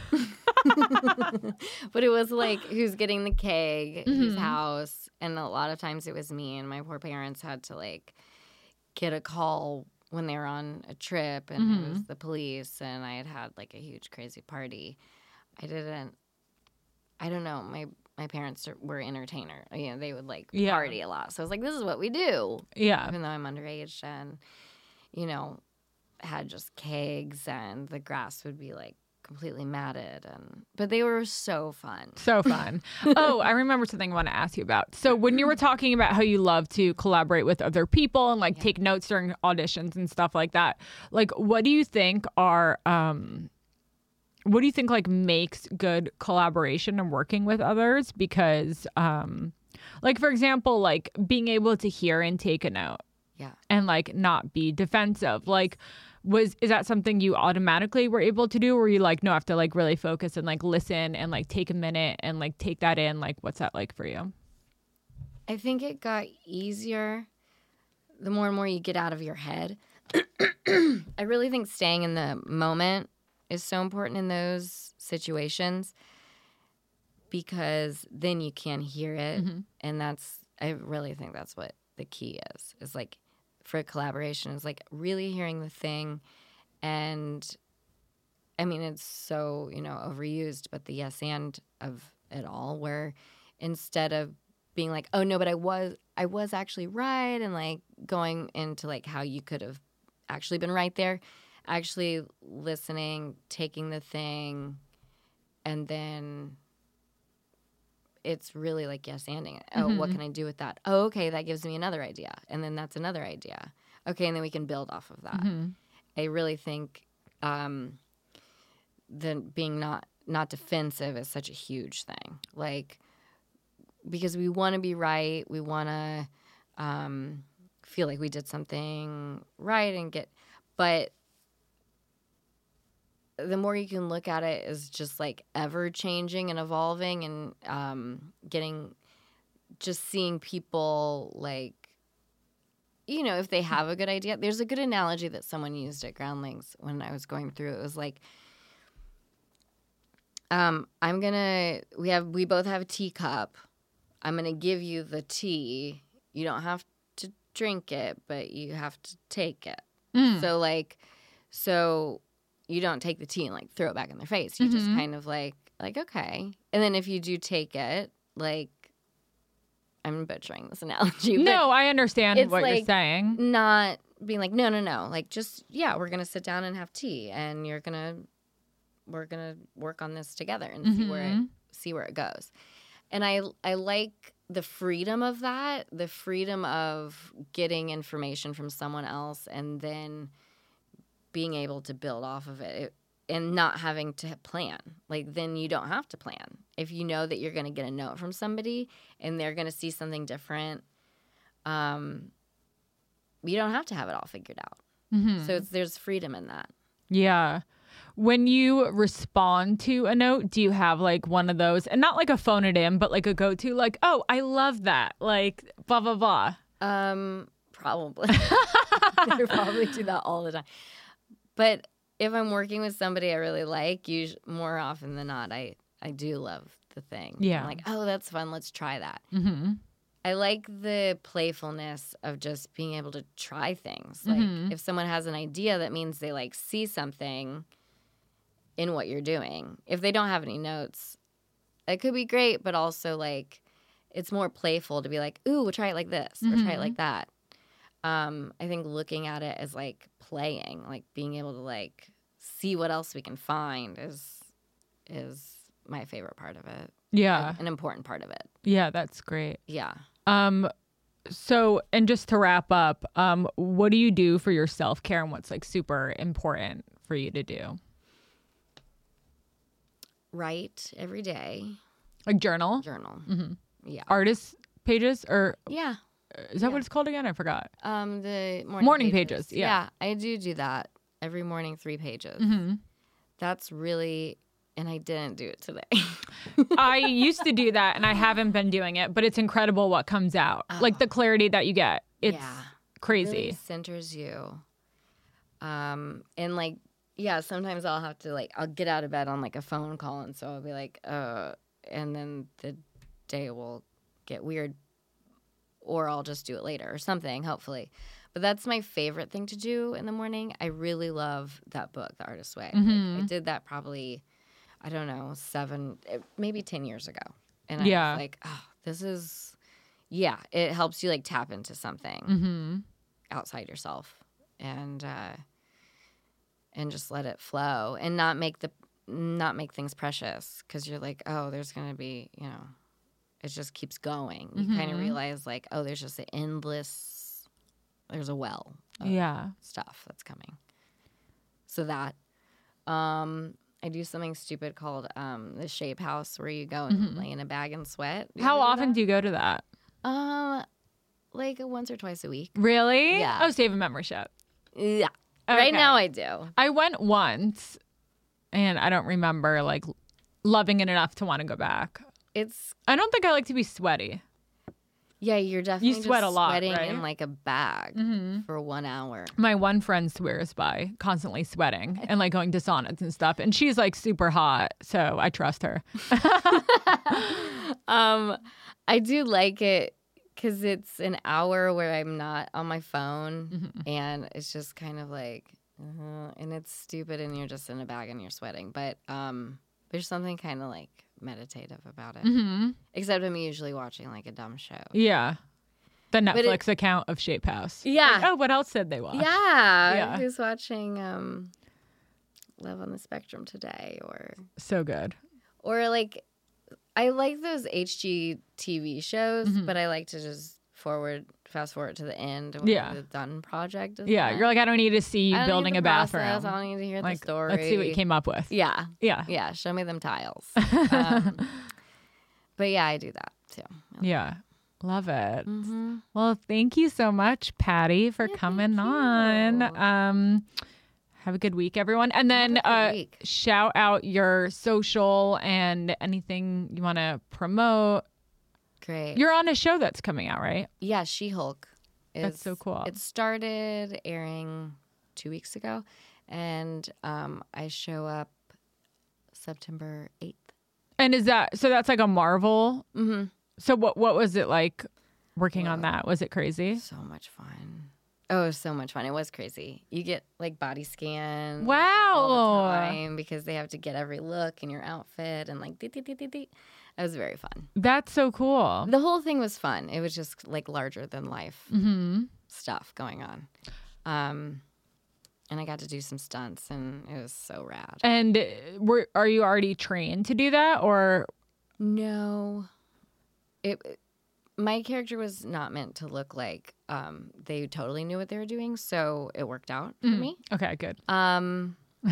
But it was like who's getting the keg, whose Mhm. house, and a lot of times it was me, and my poor parents had to like get a call when they were on a trip, and it was Mhm. the police, and I had had like a huge crazy party. I didn't. I don't know. My my parents are- were entertainer. You know, they would like Yeah. party a lot. So I was like, this is what we do, Yeah. even though I'm underage, and you know, had just kegs, and the grass would be like completely matted, and but they were so fun. So fun. Oh, I remember something I want to ask you about. So when you were talking about how you love to collaborate with other people and like Yeah. take notes during auditions and stuff like that, like what do you think are um what do you think like makes good collaboration and working with others? Because um like for example, like being able to hear and take a note Yeah. and like not be defensive. Like was is that something you automatically were able to do, or were you like, no, I have to like really focus and like listen and like take a minute and like take that in? Like what's that like for you? I think it got easier the more and more you get out of your head. I really think staying in the moment is so important in those situations, because then you can hear it. Mhm. And that's, I really think that's what the key is, is like for collaboration is like really hearing the thing. And I mean, it's so, you know, overused, but the yes and of it all, where instead of being like, oh no, but I was I was actually right, and like going into like how you could have actually been right there, actually listening, taking the thing, and then it's really like yes anding it. Oh, Mm-hmm. what can I do with that? Oh, okay, that gives me another idea, and then that's another idea. Okay, and then we can build off of that. Mm-hmm. I really think um, the being not not defensive is such a huge thing. Like, because we want to be right, we want to um, feel like we did something right and get, but the more you can look at it as just like ever changing and evolving and um, getting, just seeing people like, you know, if they have a good idea. There's a good analogy that someone used at Groundlings when I was going through. It was like, um, I'm gonna, we have, we both have a teacup. I'm gonna give you the tea. You don't have to drink it, but you have to take it. Mm. So like, so you don't take the tea and like throw it back in their face. You Mm-hmm. just kind of like, like, okay. And then if you do take it, like, I'm butchering this analogy. But No, I understand it's what you're like saying. not being like, no, no, no. Like, just, yeah, we're going to sit down and have tea and you're going to, we're going to work on this together and see where it, Mm-hmm. see where it goes. And I, I like the freedom of that, the freedom of getting information from someone else and then being able to build off of it. it and not having to plan. Like, then you don't have to plan. If you know that you're going to get a note from somebody and they're going to see something different, um, you don't have to have it all figured out. Mm-hmm. So it's, there's freedom in that. Yeah. When you respond to a note, do you have like one of those, and not like a phone it in, but like a go-to, like, oh, I love that, like blah, blah, blah? Um, probably. I probably do that all the time. But if I'm working with somebody I really like, usually, more often than not, I, I do love the thing. Yeah. I'm like, oh, that's fun. Let's try that. Mm-hmm. I like the playfulness of just being able to try things. Like, Mhm. if someone has an idea, that means they like see something in what you're doing. If they don't have any notes, it could be great, but also like it's more playful to be like, ooh, we'll try it like this or try it Mhm. like that. Um, I think looking at it as like playing, like being able to like see what else we can find is is my favorite part of it. Yeah. An important part of it. Yeah, that's great. Yeah. Um, so, and just to wrap up, um, what do you do for your self-care and what's like super important for you to do? Write every day. Like journal, Journal. Mhm. Yeah. artist pages, or Yeah. is that Yeah. what it's called again? I forgot. Um, the morning, Morning pages, yeah. I do do that every morning, three pages. Mm-hmm. That's really, and I didn't do it today. I used to do that and I haven't been doing it, but it's incredible what comes out. Like the clarity that you get. It's yeah. crazy. Really centers you. Um, and like, yeah, sometimes I'll have to like, I'll get out of bed on like a phone call, and so I'll be like, uh, and then the day will get weird, or I'll just do it later or something, hopefully. But that's my favorite thing to do in the morning. I really love that book, The Artist's Way. Mhm. Like, I did that probably, I don't know, seven, eh, maybe ten years ago. And I Yeah. was like, oh, this is, yeah, it helps you like tap into something Mm-hmm. outside yourself and uh, and just let it flow and not make the not make things precious, because you're like, oh, there's gonna be, you know, it just keeps going. You kind of Mhm. realize like, oh, there's just an endless, there's a well of Yeah. stuff that's coming. So that um I do something stupid called um the Shape House, where you go and Mhm. lay in a bag and sweat. Do you How ever do often that? do you go to that? um like once or twice a week. Really? Yeah. Oh, save a membership. Yeah. Right Okay. now I do. I went once and I don't remember like loving it enough to want to go back. It's I don't think I like to be sweaty. yeah, you're definitely sweat just a lot, sweating right? in like a bag Mm-hmm. for one hour. My one friend swears by constantly sweating and like going to saunas and stuff. And she's like super hot. So I trust her. um, I do like it because it's an hour where I'm not on my phone, Mhm. and it's just kind of like, uh and it's stupid, and you're just in a bag and you're sweating. But um, there's something kind of like meditative about it. Mm-hmm. Except I'm usually watching like a dumb show. Yeah. The Netflix it, account of Shape House. Yeah. Like, oh, what else did they watch? Yeah. Yeah. Who's watching um, Love on the Spectrum today? Or So good. Or like, I like those H G T V shows, Mm-hmm. but I like to just forward, fast forward to the end when Yeah. the done project is Yeah. done. You're like, I don't need to see you I don't building need a the process, bathroom. I don't need to hear Like, the story. let's see what you came up with. Yeah. Yeah. Yeah. Show me them tiles. um, but yeah, I do that too. Yeah. Love it. Mm-hmm. Well, thank you so much, Patty, for Yeah, coming thank on. you. Um, have a good week, everyone. And then Have a good uh, week. shout out your social and anything you want to promote. Great. You're on a show that's coming out, right? Yeah, She-Hulk. That's is- so cool. It started airing two weeks ago, and um, I show up September eighth. And is that so? That's like a Marvel. Mm-hmm. So what? What was it like working on that? Was it crazy? So much fun. Oh, it was so much fun. It was crazy. You get like body scans Wow. all the time because they have to get every look in your outfit and like dee, dee, dee, dee, dee. It was very fun. That's so cool. The whole thing was fun. It was just like larger than life Mm-hmm. stuff going on. Um, and I got to do some stunts and it was so rad. And uh, were are you already trained to do that, or No, it. My character was not meant to look like um, they totally knew what they were doing, so it worked out for Mm. me. okay, good. Um,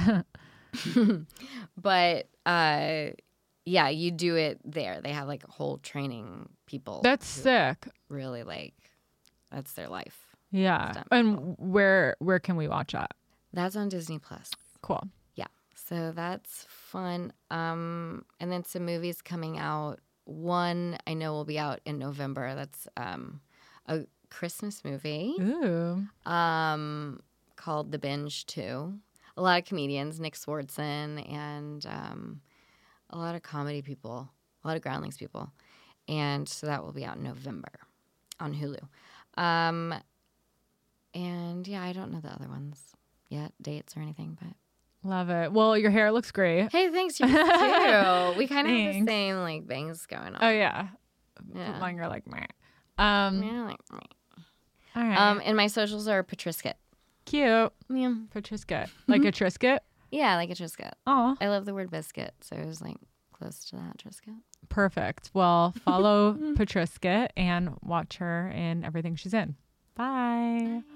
but uh, yeah, you do it there. They have like whole training people. That's who sick. really like that's their life. Yeah. Stuff. And where where can we watch that? That's on Disney Plus. Cool. Yeah, so that's fun. Um, and then some movies coming out. One I know will be out in November. That's um, a Christmas movie Ooh. um, called The Binge two. A lot of comedians, Nick Swartzen, and um, a lot of comedy people, a lot of Groundlings people. And so that will be out in November on Hulu. Um, and yeah, I don't know the other ones yet, dates or anything, but. Love it. Well, your hair looks great. Hey, thanks, you too. We kind of have the Thanks. same like bangs going on. Oh yeah. Yeah. Mine are like meh. Um Yeah, like, meh. all right. um, and my socials are Patrisket. Cute. Yeah, For Trisket. Like a Trisket? yeah, like a Trisket. Oh, I love the word biscuit, so it was like close to that Trisket. perfect. Well, follow Patrisket and watch her in everything she's in. Bye. Bye.